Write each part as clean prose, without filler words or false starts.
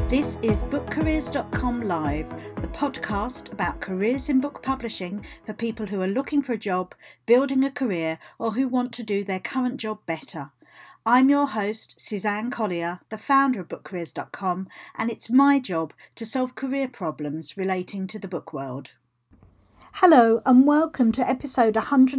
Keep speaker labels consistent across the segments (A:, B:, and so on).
A: This is BookCareers.com Live, the podcast about careers in book publishing for people who are looking for a job, building a career, or who want to do their current job better. I'm your host, Suzanne Collier, the founder of BookCareers.com, and it's my job to solve career problems relating to the book world. Hello and welcome to episode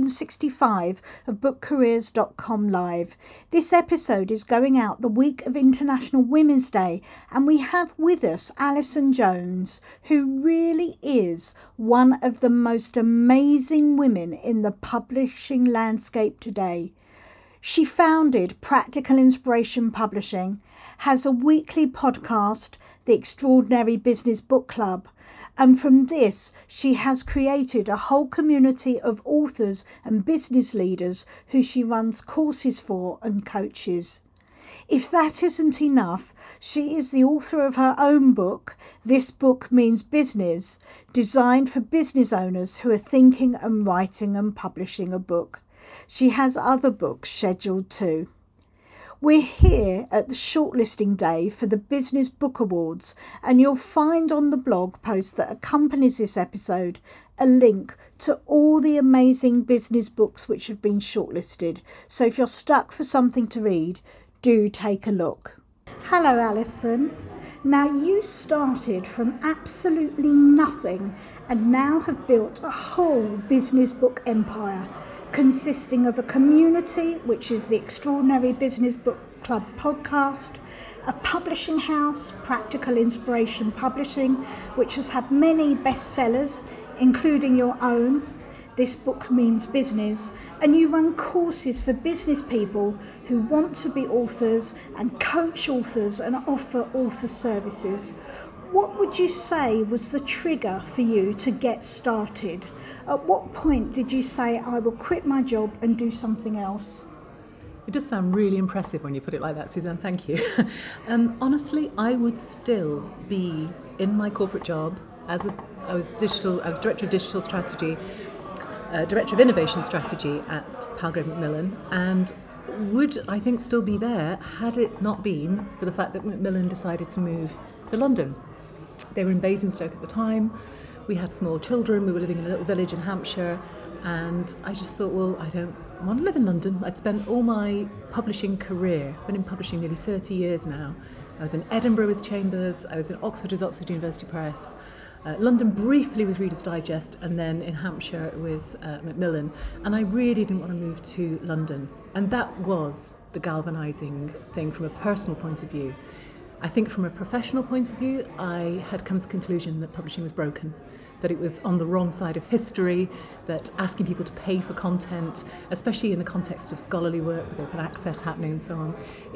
A: 165 of BookCareers.com Live. This episode is going out the week of International Women's Day, and we have with us Alison Jones, who really is one of the most amazing women in the publishing landscape today. She founded Practical Inspiration Publishing, has a weekly podcast, The Extraordinary Business Book Club, and from this, she has created a whole community of authors and business leaders who she runs courses for and coaches. If that isn't enough, she is the author of her own book, This Book Means Business, designed for business owners who are thinking and writing and publishing a book. She has other books scheduled too. We're here at the shortlisting day for the Business Book Awards, and you'll find on the blog post that accompanies this episode a link to all the amazing business books which have been shortlisted. So if you're stuck for something to read, do take a look. Hello, Alison. Now, you started from absolutely nothing and now have built a whole business book empire, consisting of a community, which is the Extraordinary Business Book Club podcast, a publishing house, Practical Inspiration Publishing, which has had many bestsellers, including your own, This Book Means Business, and you run courses for business people who want to be authors and coach authors and offer author services. What would you say was the trigger for you to get started? At what point did you say, I will quit my job and do something else?
B: It does sound really impressive when you put it like that, Suzanne, thank you. Honestly, I would still be in my corporate job I was Director of Digital Strategy, Director of Innovation Strategy at Palgrave Macmillan, and would, I think, still be there had it not been for the fact that Macmillan decided to move to London. They were in Basingstoke at the time. We had small children, we were living in a little village in Hampshire, and I just thought, well, I don't want to live in London. I'd spent all my publishing career, been in publishing nearly 30 years now. I was in Edinburgh with Chambers, I was in Oxford with Oxford University Press, London briefly with Reader's Digest, and then in Hampshire with Macmillan, and I really didn't want to move to London. And that was the galvanising thing from a personal point of view. I think from a professional point of view, I had come to the conclusion that publishing was broken, that it was on the wrong side of history, that asking people to pay for content, especially in the context of scholarly work with open access happening and so on,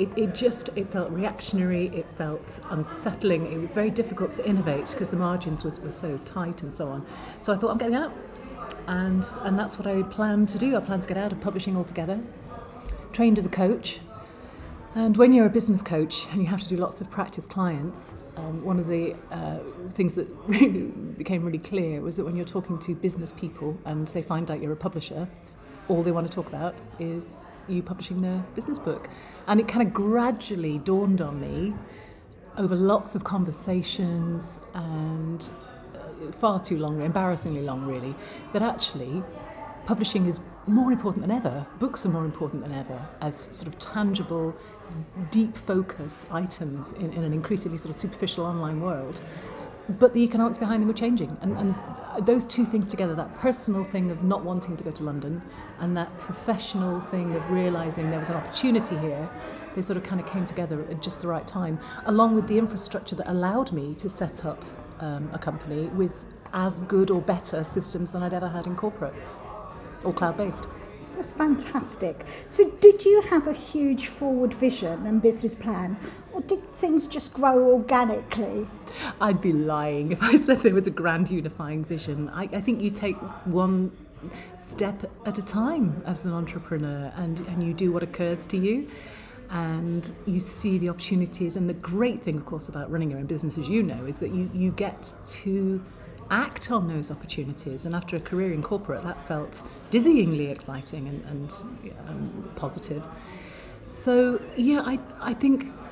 B: it felt reactionary, it felt unsettling, it was very difficult to innovate because the margins were so tight and so on. So I thought, I'm getting out, and that's what I planned to do. I planned to get out of publishing altogether, trained as a coach. And when you're a business coach and you have to do lots of practice clients, one of the things that really became really clear was that when you're talking to business people and they find out you're a publisher, all they want to talk about is you publishing their business book. And it kind of gradually dawned on me over lots of conversations and far too long, embarrassingly long really, that actually publishing is more important than ever. Books are more important than ever as sort of tangible, deep focus items in an increasingly sort of superficial online world. But the economics behind them were changing. And those two things together, that personal thing of not wanting to go to London and that professional thing of realising there was an opportunity here, they sort of kind of came together at just the right time, along with the infrastructure that allowed me to set up a company with as good or better systems than I'd ever had in corporate. Or cloud-based.
A: It was fantastic. So did you have a huge forward vision and business plan, or did things just grow organically?
B: I'd be lying if I said there was a grand unifying vision. I think you take one step at a time as an entrepreneur, and you do what occurs to you, and you see the opportunities. And the great thing, of course, about running your own business, as you know, is that you get to act on those opportunities. And after a career in corporate, that felt dizzyingly exciting and positive. So yeah, I think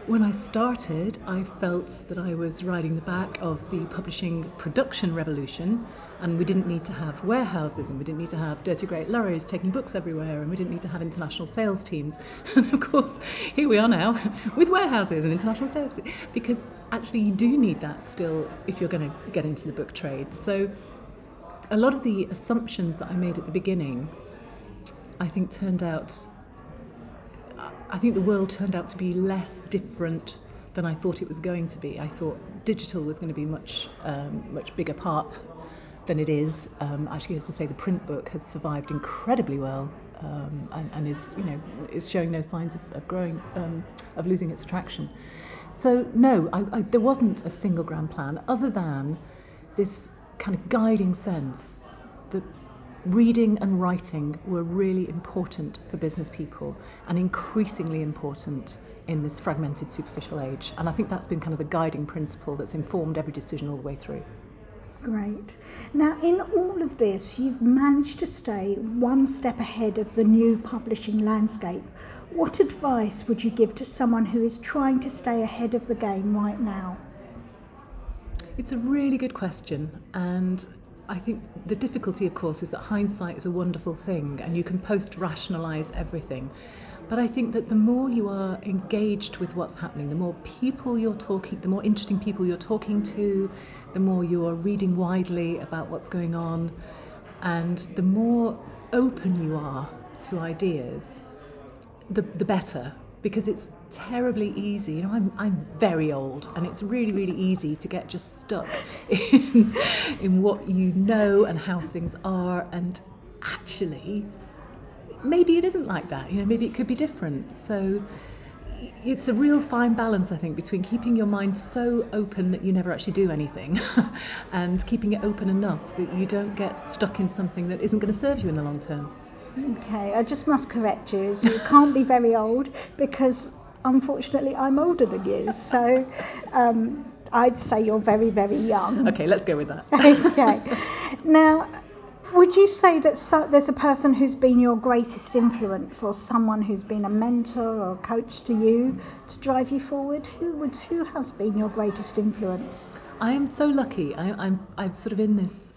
B: When I started, I felt that I was riding the back of the publishing production revolution, and we didn't need to have warehouses, and we didn't need to have dirty great lorries taking books everywhere, and we didn't need to have international sales teams. And of course, here we are now with warehouses and international sales teams, because actually you do need that still if you're going to get into the book trade. So a lot of the assumptions that I made at the beginning, I think the world turned out to be less different than I thought it was going to be. I thought digital was going to be much bigger part than it is. Actually, as I say, the print book has survived incredibly well, and is showing no signs of growing, of losing its attraction. So no, there wasn't a single grand plan other than this kind of guiding sense that reading and writing were really important for business people and increasingly important in this fragmented, superficial age. And I think that's been kind of the guiding principle that's informed every decision all the way through.
A: Great. Now, in all of this, you've managed to stay one step ahead of the new publishing landscape. What advice would you give to someone who is trying to stay ahead of the game right now?
B: It's a really good question, and I think the difficulty, of course, is that hindsight is a wonderful thing and you can post-rationalise everything. But I think that the more you are engaged with what's happening, the more interesting people you're talking to, the more you're reading widely about what's going on, and the more open you are to ideas, the better. Because it's terribly easy. You know, I'm very old, and it's really, really easy to get just stuck in what you know and how things are. And actually, maybe it isn't like that. You know, maybe it could be different. So it's a real fine balance, I think, between keeping your mind so open that you never actually do anything, and keeping it open enough that you don't get stuck in something that isn't going to serve you in the long term.
A: Okay, I just must correct you. So you can't be very old, because unfortunately I'm older than you. So I'd say you're very, very young.
B: Okay, let's go with that.
A: Okay. Now, would you say that there's a person who's been your greatest influence, or someone who's been a mentor or a coach to you to drive you forward? Who has been your greatest influence?
B: I am so lucky. I'm sort of in this...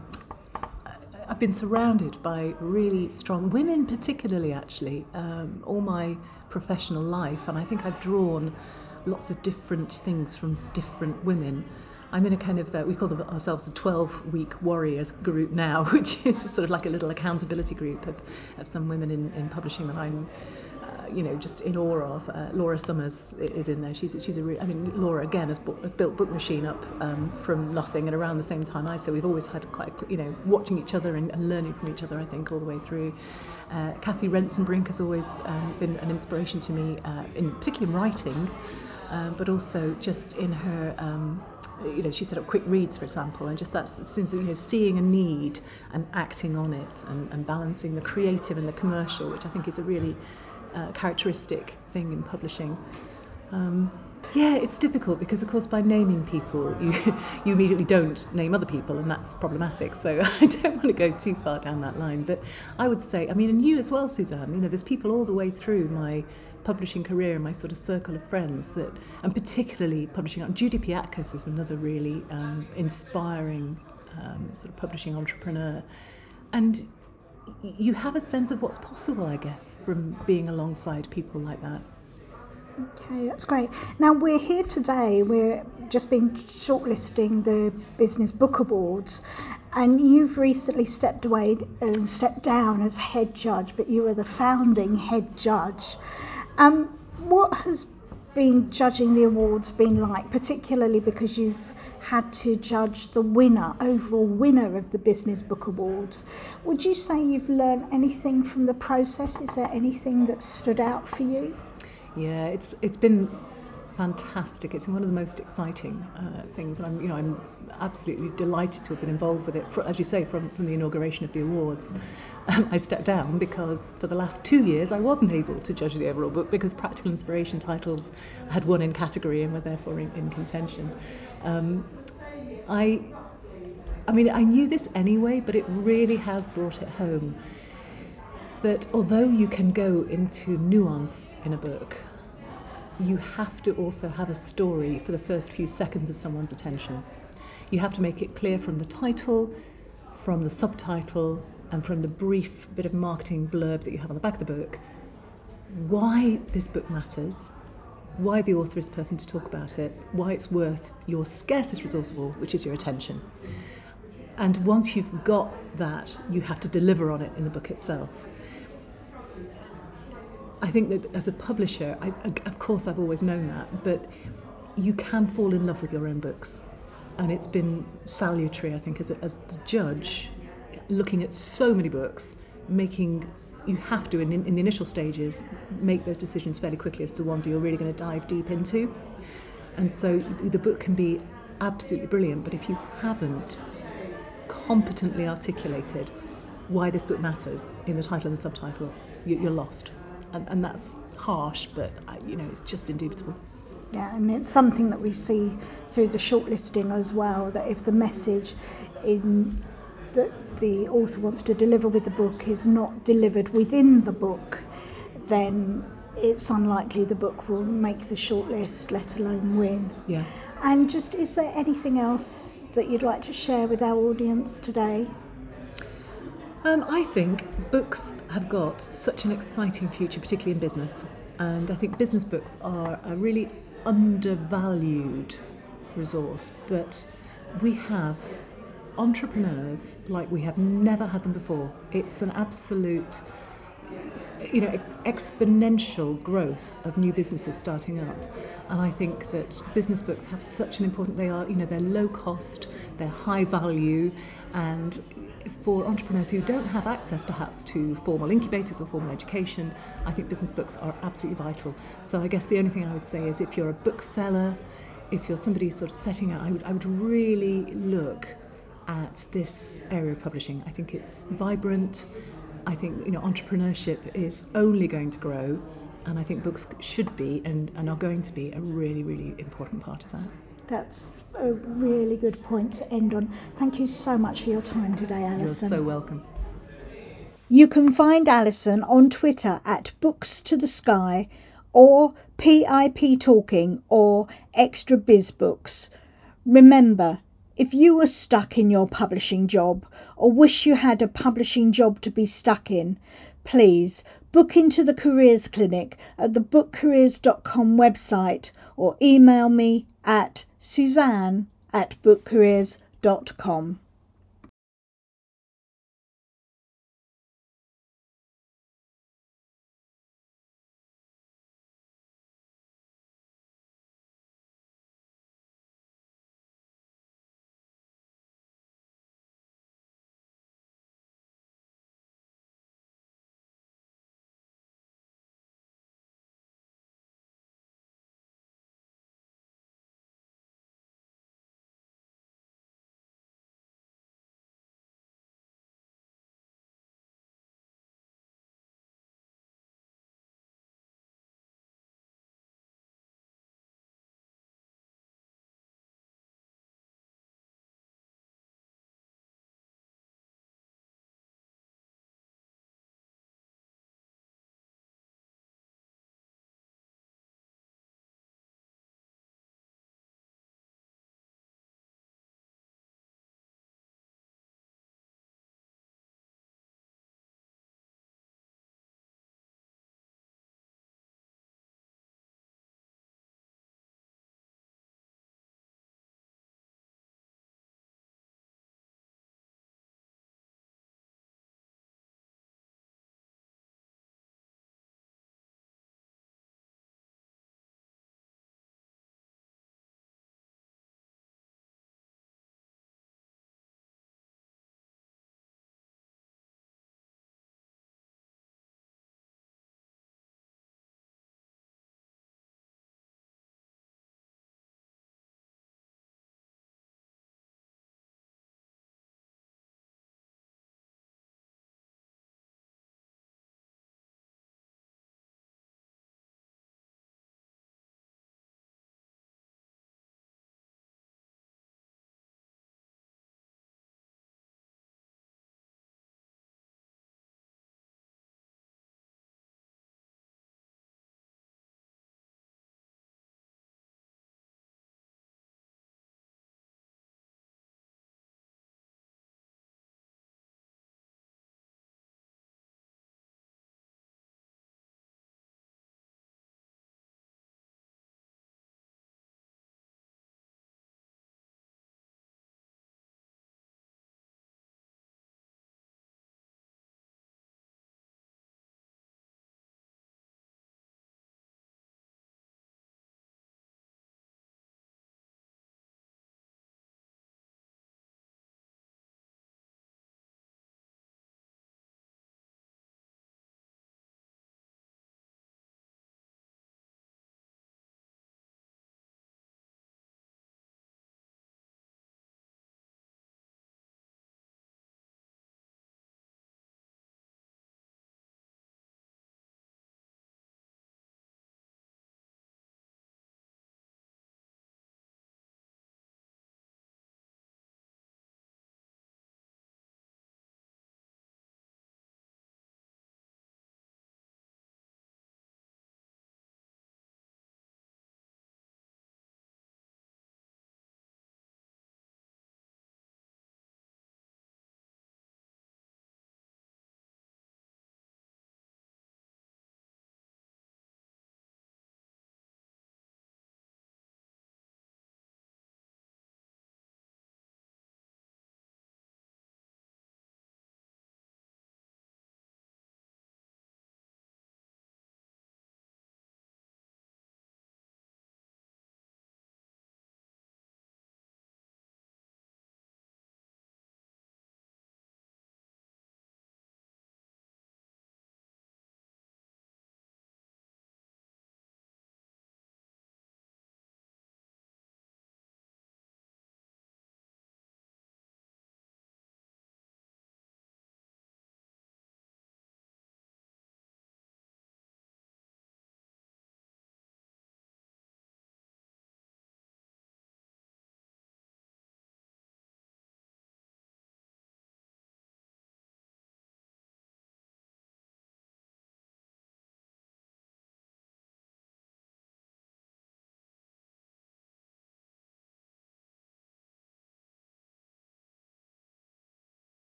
B: I've been surrounded by really strong women, particularly actually, all my professional life, and I think I've drawn lots of different things from different women. I'm in a kind of, we call ourselves the 12-week warriors group now, which is sort of like a little accountability group of some women in publishing that I'm just in awe of. Laura Summers is in there. She's Laura again has built Book Machine up from nothing, and around the same time so we've always had quite watching each other and learning from each other, I think, all the way through. Kathy Rensenbrink has always been an inspiration to me, particularly in writing, but also just in her, she set up quick reads, for example, and just that sense of seeing a need and acting on it, and balancing the creative and the commercial, which I think is a really characteristic thing in publishing. It's difficult because, of course, by naming people, you immediately don't name other people, and that's problematic. So I don't want to go too far down that line. But I would say, and you as well, Suzanne, there's people all the way through my publishing career and my sort of circle of friends that, and particularly publishing. Judy Piatkos is another really inspiring sort of publishing entrepreneur. And you have a sense of what's possible, I guess, from being alongside people like that.
A: Okay, that's great. Now, we're here today, we're just been shortlisting the Business Book Awards, and you've recently stepped down as head judge, but you were the founding head judge. What has been judging the awards been like, particularly because you've had to judge the overall winner of the Business Book Awards? Would you say you've learned anything from the process? Is there anything that stood out for you?
B: Yeah, it's been fantastic. It's one of the most exciting things, and I'm absolutely delighted to have been involved with it. As you say, from the inauguration of the awards, I stepped down because for the last 2 years I wasn't able to judge the overall book because Practical Inspiration titles had won in category and were therefore in contention. I knew this anyway, but it really has brought it home that although you can go into nuance in a book, you have to also have a story for the first few seconds of someone's attention. You have to make it clear from the title, from the subtitle, and from the brief bit of marketing blurb that you have on the back of the book, why this book matters, why the author is the person to talk about it, why it's worth your scarcest resource of all, which is your attention. And once you've got that, you have to deliver on it in the book itself. I think that as a publisher, of course I've always known that, but you can fall in love with your own books. And it's been salutary, I think, as the judge, looking at so many books, you have to, in the initial stages, make those decisions fairly quickly as to ones you're really going to dive deep into. And so the book can be absolutely brilliant, but if you haven't competently articulated why this book matters in the title and the subtitle, you're lost. And that's harsh, but it's just indubitable.
C: Yeah, and it's something that we see through the shortlisting as well, that if the message that the author wants to deliver with the book is not delivered within the book, then it's unlikely the book will make the shortlist, let alone win.
B: Yeah.
C: And just, is there anything else that you'd like to share with our audience today?
B: I think books have got such an exciting future, particularly in business. And I think business books are a really undervalued resource. But we have entrepreneurs like we have never had them before. It's an absolute, exponential growth of new businesses starting up. And I think that business books have such an important, they're low cost, they're high value, and for entrepreneurs who don't have access perhaps to formal incubators or formal education, I think business books are absolutely vital. So I guess the only thing I would say is if you're a bookseller, if you're somebody sort of setting out, I would really look at this area of publishing. I think it's vibrant. I think entrepreneurship is only going to grow, and I think books should be and are going to be a really, really important part of that.
C: That's a really good point to end on. Thank you so much for your time today, Alison.
B: You're so welcome.
C: You can find Alison on Twitter at Books to the Sky, or PIP Talking, or Extra Biz Books. Remember, if you were stuck in your publishing job or wish you had a publishing job to be stuck in, please book into the Careers Clinic at the bookcareers.com website or email me at suzanne@bookcareers.com.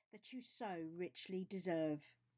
A: that you so richly deserve.